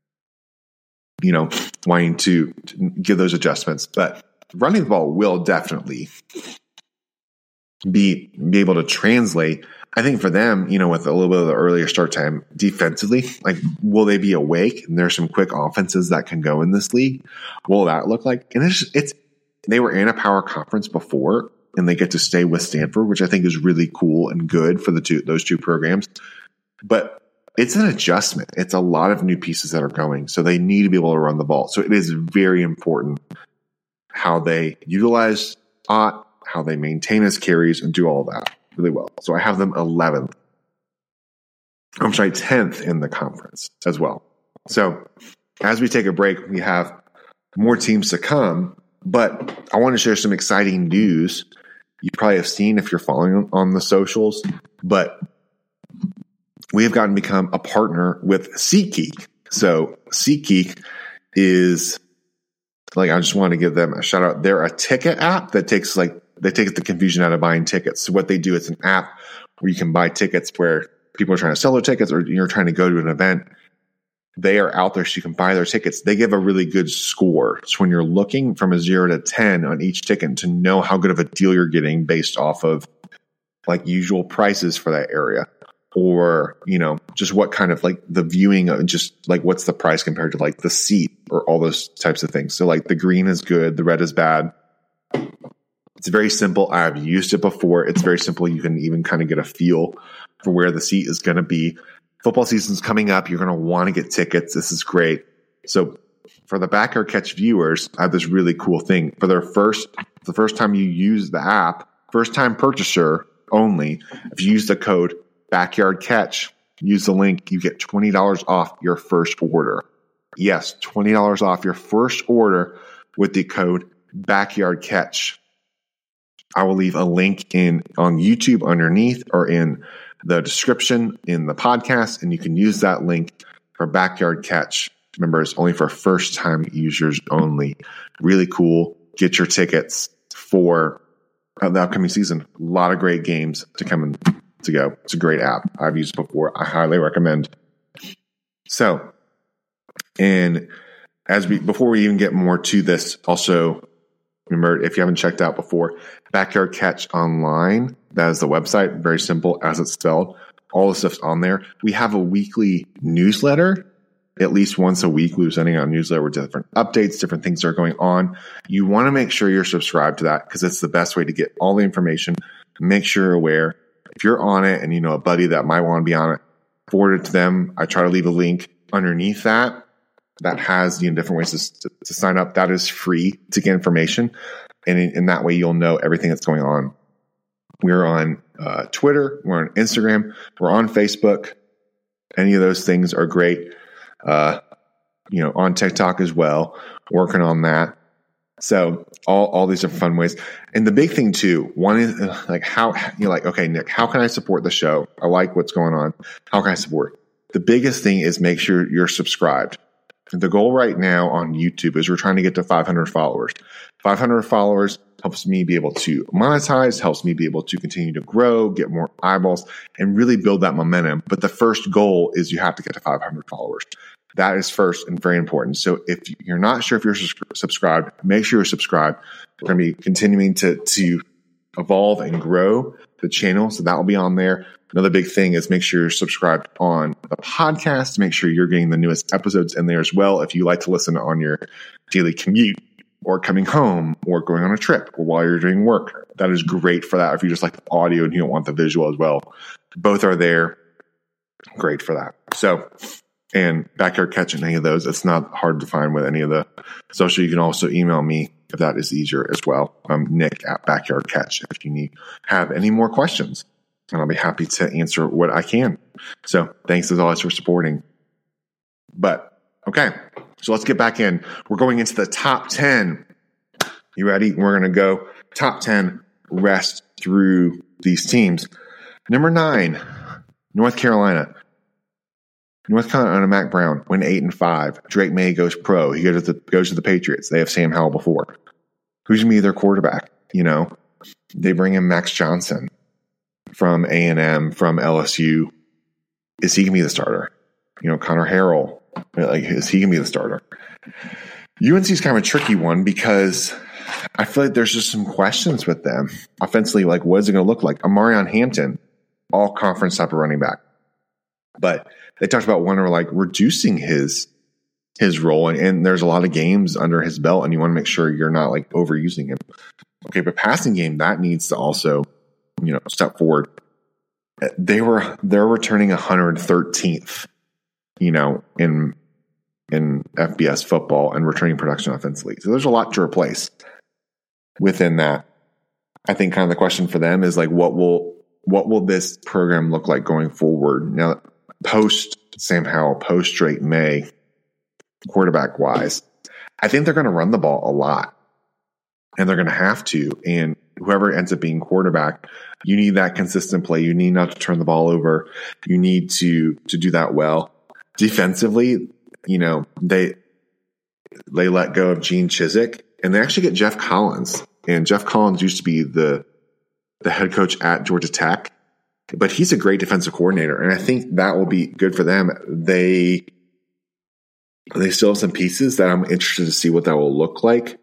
Speaker 1: wanting to give those adjustments. But running the ball will definitely be able to translate. I think for them, with a little bit of the earlier start time defensively, like, will they be awake? And there's some quick offenses that can go in this league. What will that look like? And they were in a power conference before, and they get to stay with Stanford, which I think is really cool and good for those two programs. But it's an adjustment. It's a lot of new pieces that are going. So they need to be able to run the ball. So it is very important how they utilize Ott, how they maintain his carries, and do all that really well. So I have them 10th in the conference as well. So as we take a break, we have more teams to come, but I want to share some exciting news. You probably have seen if you're following on the socials, but we have gotten to become a partner with SeatGeek. So SeatGeek is like, I just want to give them a shout out. They're a ticket app that takes the confusion out of buying tickets. So what they do, it's an app where you can buy tickets where people are trying to sell their tickets or you're trying to go to an event. They are out there so you can buy their tickets. They give a really good score. So when you're looking from a 0 to 10 on each ticket to know how good of a deal you're getting based off of like usual prices for that area, or, just what kind of like the viewing of just like what's the price compared to like the seat or all those types of things. So like the green is good, the red is bad. It's very simple. I've used it before. It's very simple. You can even kind of get a feel for where the seat is going to be. Football season's coming up. You're going to want to get tickets. This is great. So for the Backyard Catch viewers, I have this really cool thing. For the first time you use the app, first time purchaser only, if you use the code Backyard Catch, use the link, you get $20 off your first order. Yes, $20 off your first order with the code Backyard Catch. I will leave a link on YouTube underneath or in the description in the podcast, and you can use that link for Backyard Catch Remember, it's only for first-time users only. Really cool. Get your tickets for the upcoming season. A lot of great games to come and to go. It's a great app. I've used it before. I highly recommend. So, and before we even get more to this, also remember, if you haven't checked out before, Backyard Catch Online, that is the website. Very simple as it's spelled. All the stuff's on there. We have a weekly newsletter. At least once a week, we're sending out a newsletter with different updates, different things that are going on. You want to make sure you're subscribed to that because it's the best way to get all the information. Make sure you're aware. If you're on it and you know a buddy that might want to be on it, forward it to them. I try to leave a link underneath that has different ways to sign up. That is free to get information. And in that way, you'll know everything that's going on. We're on Twitter. We're on Instagram. We're on Facebook. Any of those things are great. On TikTok as well, working on that. So all these are fun ways. And the big thing too, one is like how you're like, okay, Nick, how can I support the show? I like what's going on. How can I support? The biggest thing is make sure you're subscribed. The goal right now on YouTube is we're trying to get to 500 followers. 500 followers helps me be able to monetize, helps me be able to continue to grow, get more eyeballs, and really build that momentum. But the first goal is you have to get to 500 followers. That is first and very important. So if you're not sure if you're subscribed, make sure you're subscribed. We're going to be continuing to evolve and grow the channel. So that will be on there. Another big thing is make sure you're subscribed on the podcast. Make sure you're getting the newest episodes in there as well. If you like to listen on your daily commute or coming home or going on a trip or while you're doing work, that is great for that. If you just like the audio and you don't want the visual as well, both are there. Great for that. So, and Backyard Catch and any of those, it's not hard to find with any of the social. You can also email me if that is easier as well. I'm Nick at Backyard Catch if you have any more questions. And I'll be happy to answer what I can. So thanks as always for supporting. But okay, so let's get back in. We're going into the top 10. You ready? We're going to go top 10, rest through these teams. Number 9, North Carolina. North Carolina, Mac Brown went 8-5. Drake May goes pro. He goes to the Patriots. They have Sam Howell before. Who's going to be their quarterback? They bring in Max Johnson from A&M, from LSU. Is he going to be the starter? Connor Harrell, is he going to be the starter? UNC is kind of a tricky one because I feel like there's just some questions with them. Offensively, what is it going to look like? Amarion Hampton, all conference type of running back. But they talked about reducing his role, and there's a lot of games under his belt, and you want to make sure you're not overusing him. Okay, but passing game, that needs to also step forward. They're returning 113th, in FBS football and returning production offensively. So there's a lot to replace within that. I think kind of the question for them is what will this program look like going forward? Now, post Sam Howell, post Drake May, quarterback wise, I think they're going to run the ball a lot, and they're going to have to. And whoever ends up being quarterback, you need that consistent play. You need not to turn the ball over. You need to do that well. Defensively, they let go of Gene Chizik, and they actually get Jeff Collins. And Jeff Collins used to be the head coach at Georgia Tech, but he's a great defensive coordinator, and I think that will be good for them. They still have some pieces that I'm interested to see what that will look like.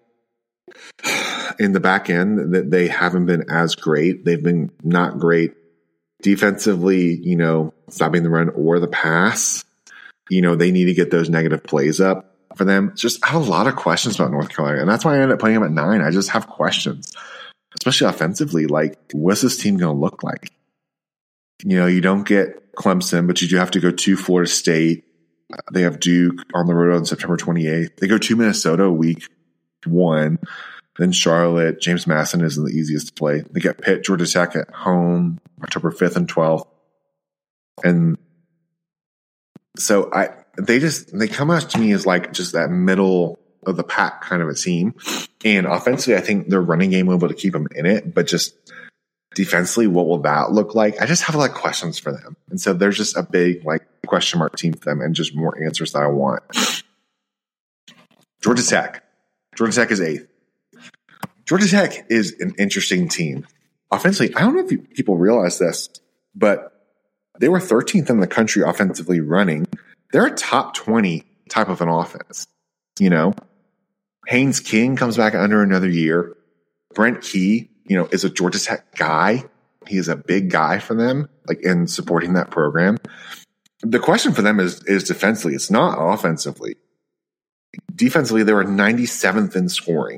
Speaker 1: In the back end, that they haven't been as great. They've been not great defensively, stopping the run or the pass. They need to get those negative plays up for them. I have a lot of questions about North Carolina, and that's why I ended up putting them at 9. I just have questions, especially offensively. What's this team going to look like? You don't get Clemson, but you do have to go to Florida State. They have Duke on the road on September 28th. They go to Minnesota week 1. Then Charlotte. James Madison isn't the easiest to play. They get Pitt, Georgia Tech at home, October 5th and 12th. And so they come out to me as just that middle of the pack kind of a team. And offensively, I think their running game will be able to keep them in it, but just defensively, what will that look like? I just have a lot of questions for them. And so there's just a big question mark team for them and just more answers that I want. Georgia Tech. Georgia Tech is 8th. Georgia Tech is an interesting team. Offensively, I don't know if people realize this, but they were 13th in the country offensively running. They're a top 20 type of an offense. Haynes King comes back under another year. Brent Key, is a Georgia Tech guy. He is a big guy for them, in supporting that program. The question for them is defensively. It's not offensively. Defensively, they were 97th in scoring,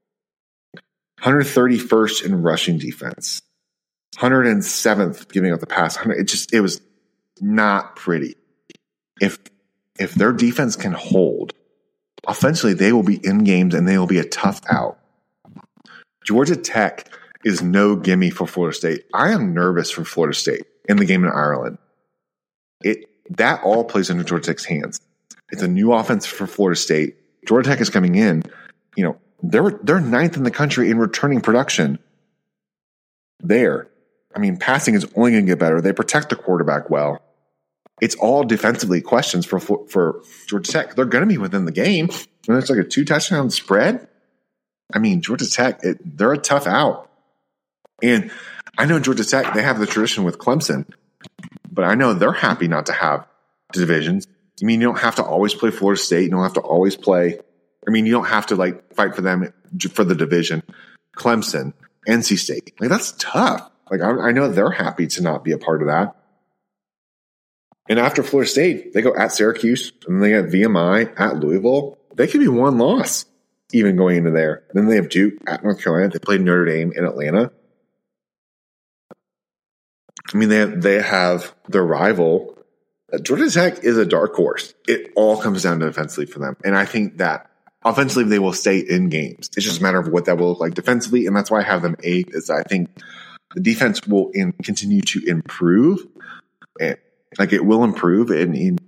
Speaker 1: 131st in rushing defense, 107th giving up the pass. It was not pretty. If their defense can hold, offensively, they will be in games and they will be a tough out. Georgia Tech is no gimme for Florida State. I am nervous for Florida State in the game in Ireland. That all plays into Georgia Tech's hands. It's a new offense for Florida State. Georgia Tech is coming in. They're 9th in the country in returning production. Passing is only going to get better. They protect the quarterback well. It's all defensively questions for Georgia Tech. They're going to be within the game. When it's a 2-touchdown spread, Georgia Tech, they're a tough out. And I know Georgia Tech, they have the tradition with Clemson, but I know they're happy not to have divisions. You don't have to always play Florida State. You don't have to always play. You don't have to fight for them for the division. Clemson, NC State, that's tough. I know they're happy to not be a part of that. And after Florida State, they go at Syracuse, and then they have VMI at Louisville. They could be one loss even going into there. Then they have Duke at North Carolina. They played Notre Dame in Atlanta. They have their rival. Georgia Tech is a dark horse. It all comes down to defensively for them. And I think that offensively they will stay in games. It's just a matter of what that will look like defensively. And that's why I have them 8th, is I think the defense will continue to improve. And it will improve. And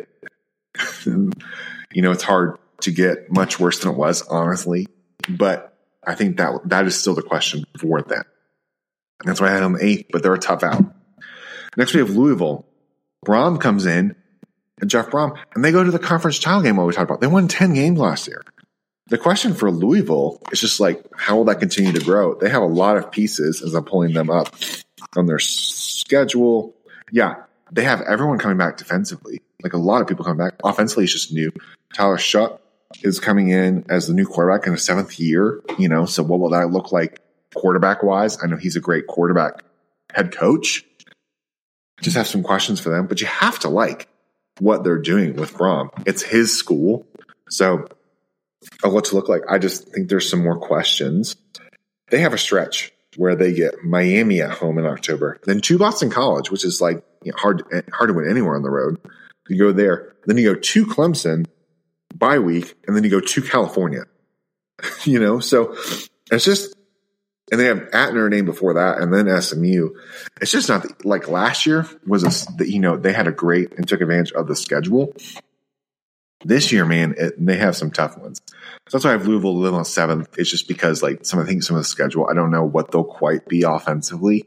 Speaker 1: it's hard to get much worse than it was, honestly. But I think that is still the question for them. And that's why I had them 8th, but they're a tough out. Next, we have Louisville. Brom comes in, and Jeff Brom, and they go to the conference title game, what we talked about. They won 10 games last year. The question for Louisville is just how will that continue to grow? They have a lot of pieces as I'm pulling them up on their schedule. Yeah, they have everyone coming back defensively. A lot of people coming back. Offensively, it's just new. Tyler Shutt is coming in as the new quarterback in his 7th year. So what will that look like quarterback-wise? I know he's a great quarterback head coach. Just have some questions for them, but you have to like what they're doing with Brom. It's his school. So what to look like. I just think there's some more questions. They have a stretch where they get Miami at home in October, then to Boston College, which is hard to win anywhere on the road. You go there, then you go to Clemson bye week, and then you go to California. So it's just, and they have at Notre Dame before that, and then SMU. It's just not like last year was they had a great and took advantage of the schedule. This year, man, they have some tough ones. So that's why I have Louisville live on 7th. It's just because some of the schedule, I don't know what they'll quite be offensively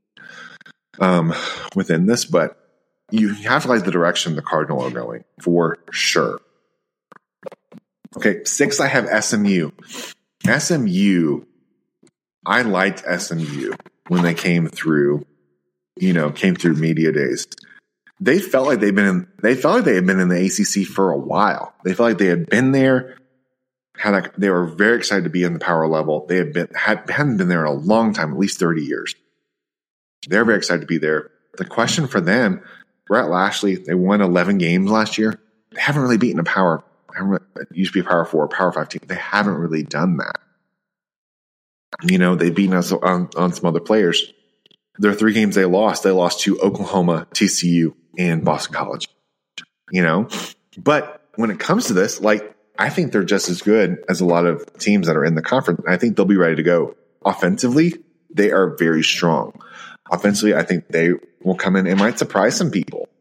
Speaker 1: within this, but you have to like the direction the Cardinal are going for sure. Okay, 6th, I have SMU. SMU, I liked SMU when they came through media days. They felt like they had been in the ACC for a while. They felt like they had been there. They were very excited to be in the power level. They hadn't been there in a long time, at least 30 years. They're very excited to be there. The question for them, Brett Lashley, they won 11 games last year. They haven't really beaten it used to be a Power 4 or Power 5 team. They haven't really done that. They've beaten us on some other players. There are 3 games they lost. They lost to Oklahoma, TCU, and Boston College. But when it comes to this, I think they're just as good as a lot of teams that are in the conference. I think they'll be ready to go. Offensively, they are very strong. Offensively, I think they will come in and might surprise some people.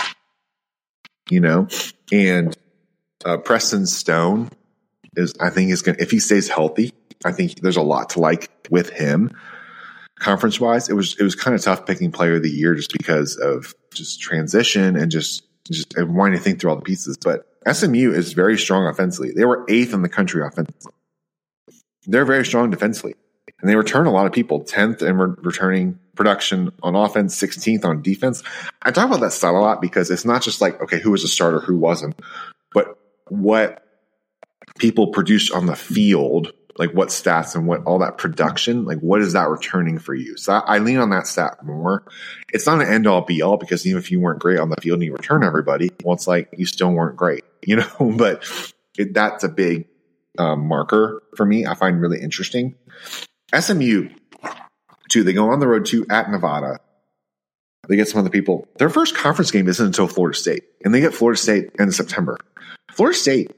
Speaker 1: And Preston Stone is going to, if he stays healthy, I think there's a lot to like with him. Conference wise, it was kind of tough picking player of the year just because of just transition and just wanting to think through all the pieces. But SMU is very strong offensively. They were 8th in the country offensively. They're very strong defensively. And they return a lot of people, 10th in returning production on offense, 16th on defense. I talk about that style a lot because it's not just like, okay, who was a starter, who wasn't, but what people produce on the field, like what stats and what all that production, like what is that returning for you? So I lean on that stat more. It's not an end all be all because even if you weren't great on the field and you return everybody, well, it's like you still weren't great, but that's a big marker for me. I find really interesting. SMU, too, they go on the road to at Nevada. They get some other people. Their first conference game isn't until Florida State, and they get Florida State in September. Florida State,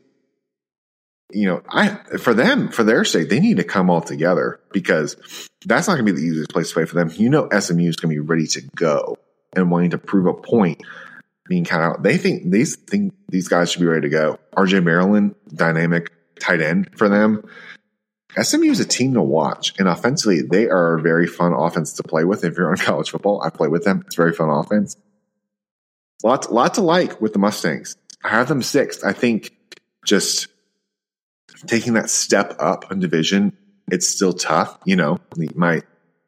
Speaker 1: for their sake, they need to come all together because that's not going to be the easiest place to play for them. SMU is going to be ready to go and wanting to prove a point, being counted out. They think these guys should be ready to go. RJ Maryland, dynamic tight end for them. SMU is a team to watch, and offensively, they are a very fun offense to play with. If you're on college football, I play with them. It's a very fun offense. Lot to like with the Mustangs. I have them 6th. I think just taking that step up in division, it's still tough. You might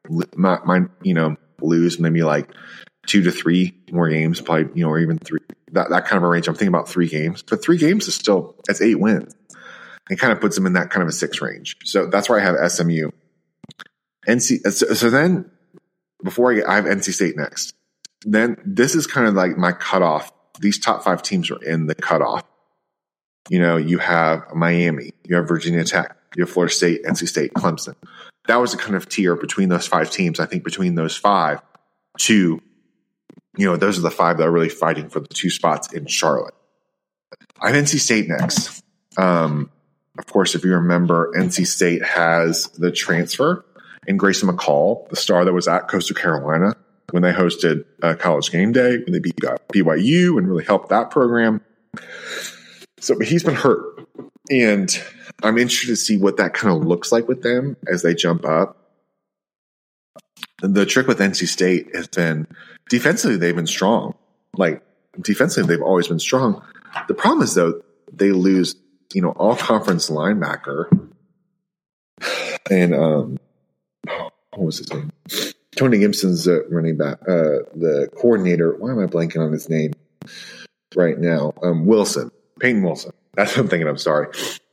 Speaker 1: lose maybe like 2 to 3 more games, probably, or even 3. That kind of a range. I'm thinking about 3 games, but 3 games is still, that's 8 wins. It kind of puts them in that kind of a 6 range. So that's where I have SMU. So then before I have NC State next. Then this is kind of like my cutoff. These top 5 teams are in the cutoff. You have Miami, you have Virginia Tech, you have Florida State, NC State, Clemson. That was a kind of tier between those 5 teams. I think between those 5 to, those are the 5 that are really fighting for the 2 spots in Charlotte. I have NC State next. Of course, if you remember, NC State has the transfer in Grayson McCall, the star that was at Coastal Carolina when they hosted College Game Day, when they beat BYU and really helped that program. So, but he's been hurt. And I'm interested to see what that kind of looks like with them as they jump up. The trick with NC State has been defensively, they've been strong. Like, defensively, they've always been strong. The problem is, though, they lose all conference linebacker and what was his name? Tony Gibson's running back, the coordinator. Why am I blanking on his name right now? Peyton Wilson. That's what I'm thinking. I'm sorry.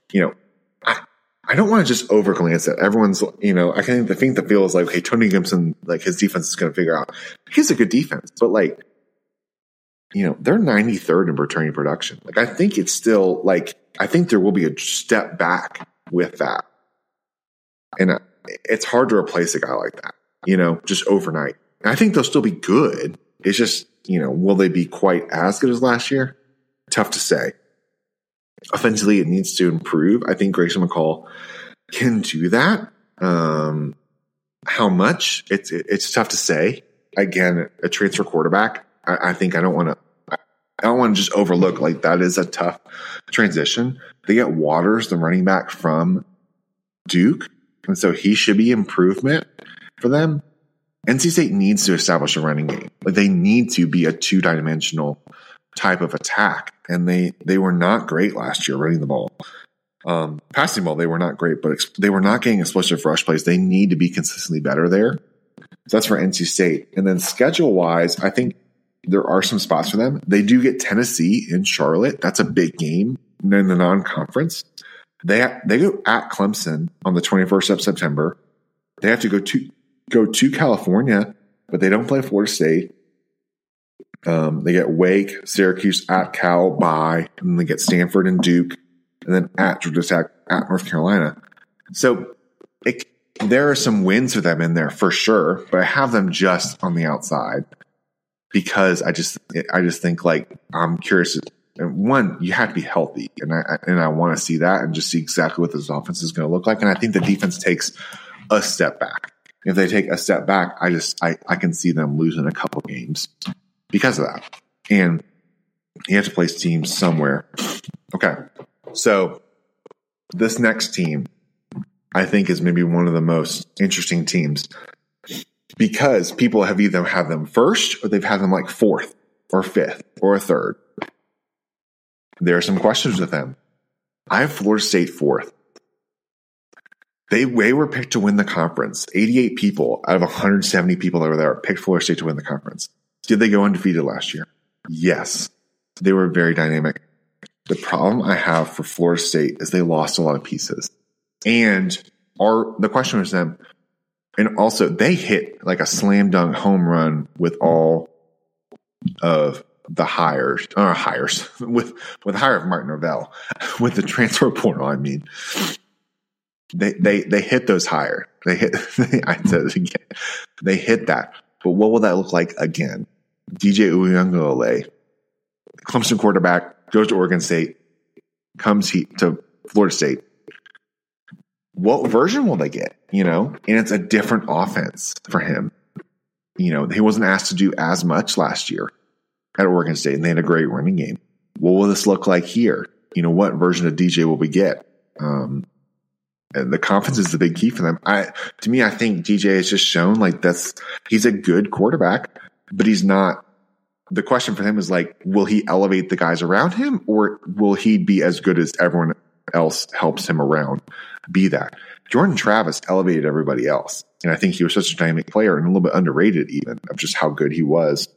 Speaker 1: I don't want to just over glance at everyone's. I think the feel is like, okay, Tony Gibson, like his defense is going to figure out. He's a good defense, but like, they're 93rd in returning production. Like, I think it's still like. I think there will be a step back with that. And it's hard to replace a guy like that, just overnight. And I think they'll still be good. It's just, will they be quite as good as last year? Tough to say. Offensively, it needs to improve. I think Grayson McCall can do that. How much? It's tough to say. Again, a transfer quarterback. I think I don't want to just overlook, like, that is a tough transition. They get Waters, the running back from Duke, and so he should be improvement for them. NC State needs to establish a running game. Like, they need to be a 2-dimensional type of attack, and they were not great last year running the ball. Passing ball, they were not great, but they were not getting explosive rush plays. They need to be consistently better there. So that's for NC State. And then schedule-wise, I think there are some spots for them. They do get Tennessee in Charlotte. That's a big game in the non-conference. They go at Clemson on the 21st of September. They have to go to California, but they don't play Florida State. They get Wake, Syracuse, at Cal, bye, and then they get Stanford and Duke, and then at Georgia Tech, at North Carolina. So there are some wins for them in there for sure, but I have them just on the outside. Because I just think, like, I'm curious. And one, you have to be healthy, and I want to see that and just see exactly what this offense is going to look like. And I think the defense takes a step back. If they take a step back, I can see them losing a couple games because of that. And you have to place teams somewhere. Okay, so this next team, I think, is maybe one of the most interesting teams. Because people have either had them first or they've had them like 4th or 5th or 3rd. There are some questions with them. I have Florida State fourth. They were picked to win the conference. 88 people out of 170 people that were there picked Florida State to win the conference. Did they go undefeated last year? Yes. They were very dynamic. The problem I have for Florida State is they lost a lot of pieces. And the question was them, and also they hit like a slam dunk home run with all of the hires with the hire of Martin Norvell, with the transfer portal. I mean, they hit those hires. I said it again. They hit that. But what will that look like again? DJ Uiagalelei, Clemson quarterback, goes to Oregon State, comes to Florida State. What version will they get? And it's a different offense for him. He wasn't asked to do as much last year at Oregon State, and they had a great running game. What will this look like here? What version of DJ will we get? And the confidence is the big key for them. To me, I think DJ has just shown he's a good quarterback, but he's not. The question for him is will he elevate the guys around him, or will he be as good as everyone else helps him around be that? Jordan Travis elevated everybody else. And I think he was such a dynamic player and a little bit underrated even of just how good he was.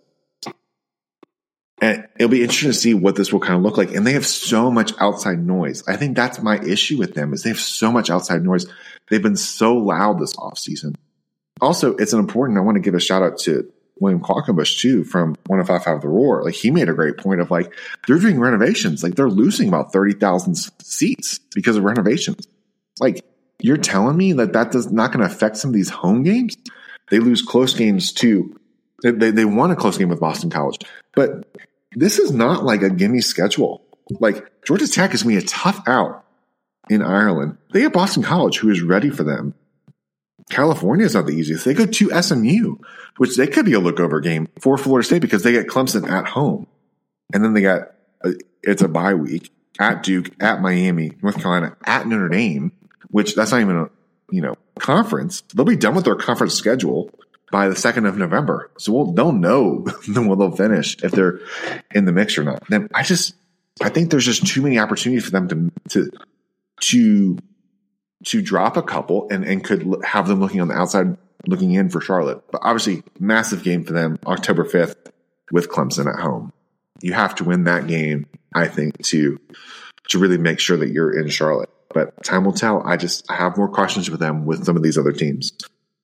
Speaker 1: And it'll be interesting to see what this will kind of look like. And they have so much outside noise. I think that's my issue with them is they have so much outside noise. They've been so loud this offseason. Also, it's important. I want to give a shout out to William Quackenbush too from 105.5 The Roar. He made a great point of they're doing renovations. They're losing about 30,000 seats because of renovations. You're telling me that does not going to affect some of these home games? They lose close games too. They won a close game with Boston College, but this is not a gimme schedule. Georgia Tech is going to be a tough out in Ireland. They have Boston College, who is ready for them. California is not the easiest. They go to SMU, which they could be a look-over game for Florida State because they get Clemson at home. And then they got it's a bye week at Duke, at Miami, North Carolina, at Notre Dame, which that's not even a conference. They'll be done with their conference schedule by the 2nd of November. So they'll know when they'll finish if they're in the mix or not. Then I think there's just too many opportunities for them to drop a couple and could have them looking on the outside, looking in for Charlotte. But obviously, massive game for them, October 5th with Clemson at home. You have to win that game, I think, to really make sure that you're in Charlotte. But time will tell. I have more questions with them with some of these other teams.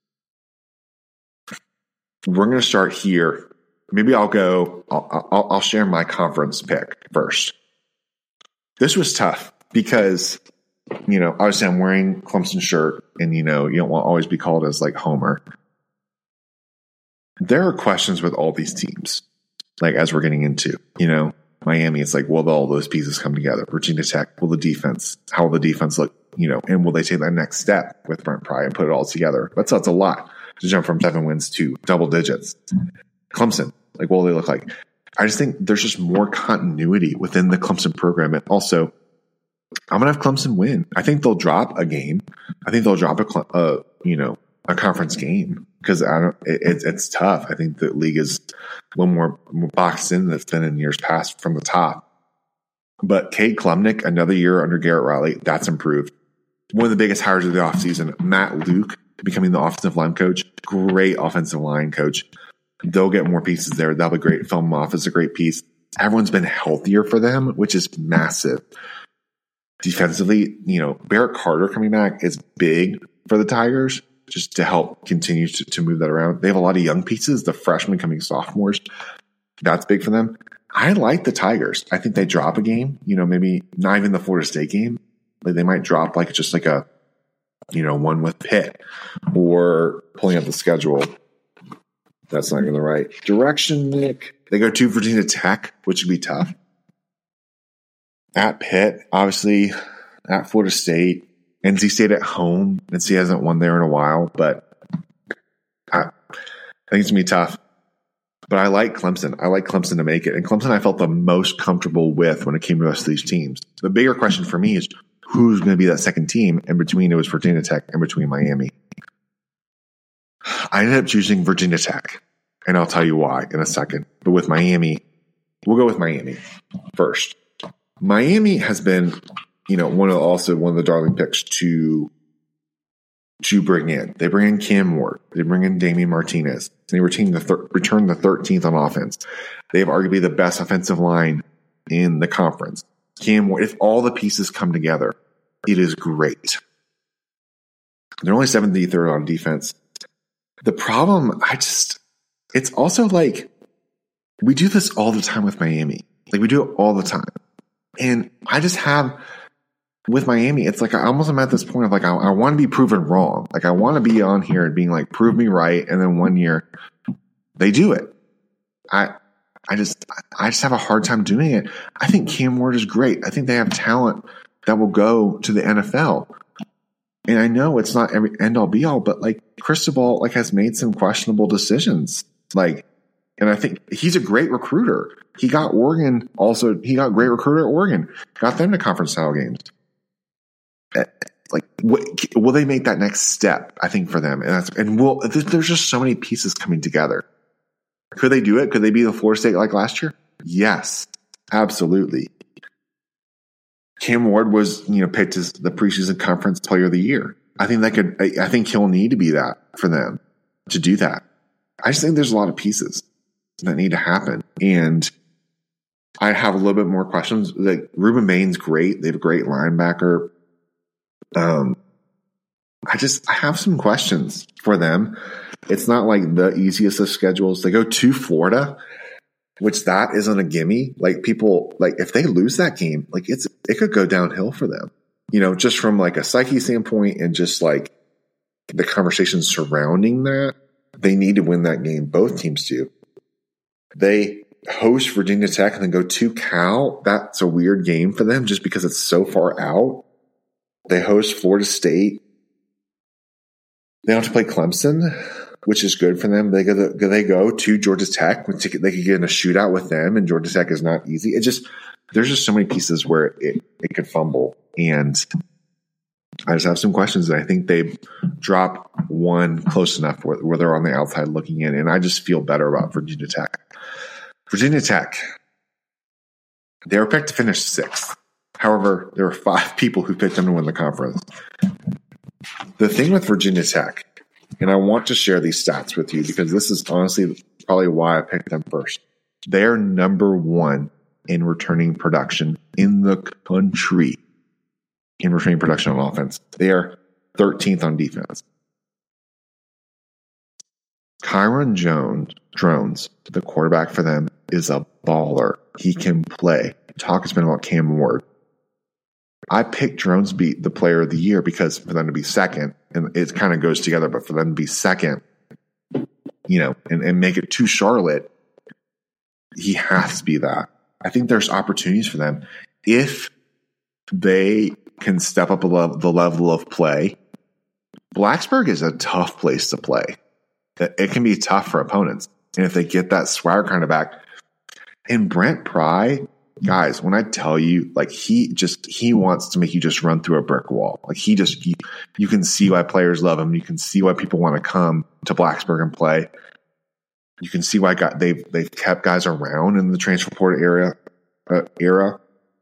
Speaker 1: We're going to start here. Maybe I'll share my conference pick first. This was tough because, obviously I'm wearing Clemson shirt and, you don't want to always be called as Homer. There are questions with all these teams, as we're getting into, Miami, it's will all those pieces come together? Virginia Tech, how will the defense look, and will they take that next step with Brent Pry and put it all together? That's a lot to jump from 7 wins to double digits. Clemson, what will they look like? I just think there's just more continuity within the Clemson program. And also, I'm going to have Clemson win. I think they'll drop a game. I think they'll drop a conference game because it's tough. I think the league is a little more boxed in than it's been in years past from the top. But Cade Klubnik, another year under Garrett Riley, that's improved. One of the biggest hires of the offseason, Matt Luke, becoming the offensive line coach. Great offensive line coach. They'll get more pieces there. That'll be great. Film off is a great piece. Everyone's been healthier for them, which is massive. Defensively, Barrett Carter coming back is big for the Tigers just to help continue to move that around. They have a lot of young pieces, the freshmen coming sophomores. That's big for them. I like the Tigers. I think they drop a game, maybe not even the Florida State game. They might drop a one with Pitt or pulling up the schedule. That's not in the right direction, Nick. They go to Virginia Tech, which would be tough. At Pitt, obviously, at Florida State, NC State at home. NC hasn't won there in a while, but I think it's going to be tough. But I like Clemson. I like Clemson to make it. And Clemson I felt the most comfortable with when it came to the rest of these teams. The bigger question for me is who's going to be that second team? In between, it was Virginia Tech and between Miami. I ended up choosing Virginia Tech, and I'll tell you why in a second. But with Miami, we'll go with Miami first. Miami has been, one of the darling picks to bring in. They bring in Cam Ward. They bring in Damian Martinez. They return the 13th on offense. They have arguably the best offensive line in the conference. Cam Ward, if all the pieces come together, it is great. They're only 73rd on defense. The problem, it's also like, we do this all the time with Miami. Like, we do it all the time. And I just have, with Miami, it's like I almost am at this point of like, I want to be proven wrong. Like, I want to be on here and being like, prove me right. And then one year, they do it. I just have a hard time doing it. I think Cam Ward is great. I think they have talent that will go to the NFL. And I know it's not every end all be all, but like Cristobal has made some questionable decisions. And I think he's a great recruiter. He got Oregon also. He got great recruiter at Oregon. Got them to conference style games. Will they make that next step? I think for them, there's just so many pieces coming together. Could they do it? Could they be the Florida State like last year? Yes, absolutely. Cam Ward was, picked as the preseason conference player of the year. I think he'll need to be that for them to do that. I just think there's a lot of pieces that need to happen. And I have a little bit more questions. Like, Ruben Bain's great. They have a great linebacker. I have some questions for them. It's not like the easiest of schedules. They go to Florida, which that isn't a gimme. Like, people, if they lose that game, it could go downhill for them, just from a psyche standpoint and just the conversation surrounding that. They need to win that game. Both teams do. They host Virginia Tech and then go to Cal. That's a weird game for them just because it's so far out. They host Florida State. They don't have to play Clemson, which is good for them. They go to Georgia Tech. They could get in a shootout with them, and Georgia Tech is not easy. There's just so many pieces where it could fumble. And I just have some questions, and I think they drop one close enough where they're on the outside looking in, and I just feel better about Virginia Tech. Virginia Tech, they were picked to finish 6th. However, there were 5 people who picked them to win the conference. The thing with Virginia Tech, and I want to share these stats with you because this is honestly probably why I picked them first. They're number 1 in returning production in the country. In returning production on offense. They are 13th on defense. Kyron Drones, the quarterback for them, is a baller. He can play. Talk has been about Cam Ward. I picked Drones to be the player of the year because for them to be second, and it kind of goes together, but for them to be second, and make it to Charlotte, he has to be that. I think there's opportunities for them if they can step up the level of play. Blacksburg is a tough place to play. It can be tough for opponents. And if they get that swagger kind of back, and Brent Pry, guys, when I tell you, he wants to make you just run through a brick wall. You can see why players love him. You can see why people want to come to Blacksburg and play. You can see why they've kept guys around in the transfer portal era.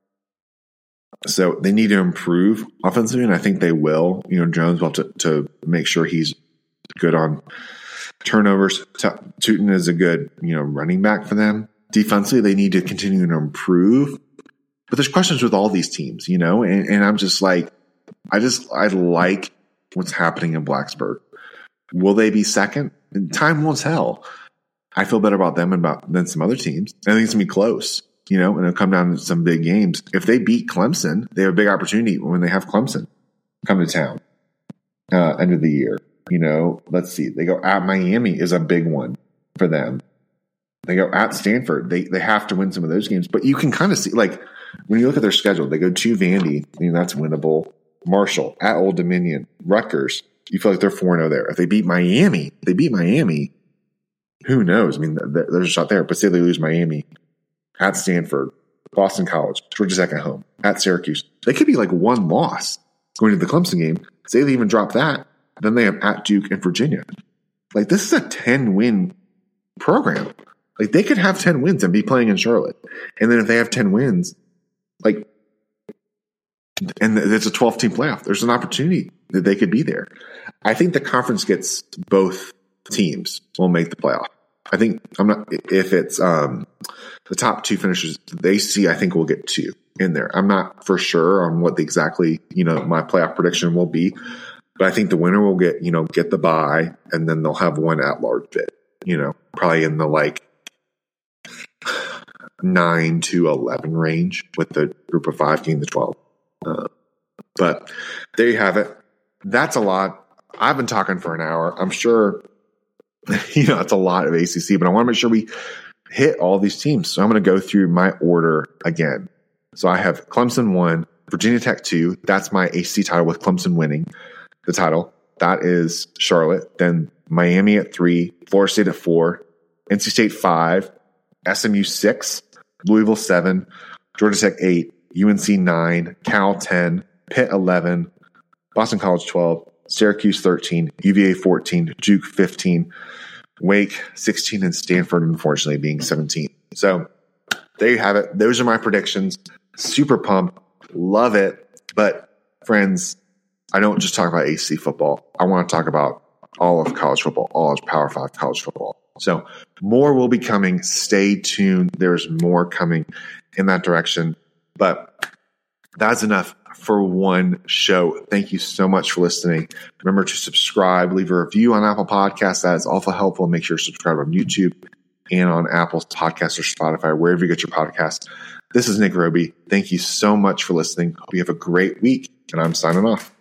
Speaker 1: So they need to improve offensively, and I think they will. Jones will have to make sure he's good on turnovers. Tootin is a good, running back for them. Defensively, they need to continue to improve. But there's questions with all these teams, and I'm just I like what's happening in Blacksburg. Will they be second? Time will tell. I feel better about them than some other teams. I think it's going to be close. And it'll come down to some big games. If they beat Clemson, they have a big opportunity when they have Clemson come to town end of the year. Let's see. They go at Miami is a big one for them. They go at Stanford. They have to win some of those games. But you can kind of see, when you look at their schedule, they go to Vandy. That's winnable. Marshall, at Old Dominion, Rutgers. You feel like they're 4-0 there. If they beat Miami, who knows? There's a shot there. But say they lose Miami. At Stanford, Boston College, Georgia Tech at home, at Syracuse. They could be one loss going to the Clemson game. Say they even drop that, then they have at Duke and Virginia. This is a 10-win program. They could have 10 wins and be playing in Charlotte. And then if they have 10 wins, Like, and it's a 12-team playoff. There's an opportunity that they could be there. I think the conference gets both teams will make the playoff. I think if it's the top two finishers, the ACC, I think we'll get 2 in there. I'm not for sure on what exactly, my playoff prediction will be, but I think the winner will get the bye, and then they'll have one at-large bid, probably in the 9 to 11 range, with the group of 5 getting the 12. But there you have it. That's a lot. I've been talking for an hour. I'm sure, it's a lot of ACC, but I want to make sure we hit all these teams. So I'm going to go through my order again. So I have Clemson 1, Virginia Tech 2. That's my ACC title, with Clemson winning the title. That is Charlotte. Then Miami at 3, Florida State at 4, NC State 5, SMU 6, Louisville 7, Georgia Tech 8, UNC 9, Cal 10, Pitt 11, Boston College 12, Syracuse 13, UVA 14, Duke 15, Wake 16, and Stanford, unfortunately, being 17. So there you have it. Those are my predictions. Super pumped. Love it. But friends, I don't just talk about ACC football. I want to talk about all of college football, all of Power 5 college football. So more will be coming. Stay tuned. There's more coming in that direction. But that's enough for one show. Thank you so much for listening. Remember to subscribe, leave a review on Apple Podcasts. That is awful helpful. Make sure to subscribe on YouTube and on Apple Podcasts or Spotify, wherever you get your podcasts. This is Nick Roby. Thank you so much for listening. Hope you have a great week, and I'm signing off.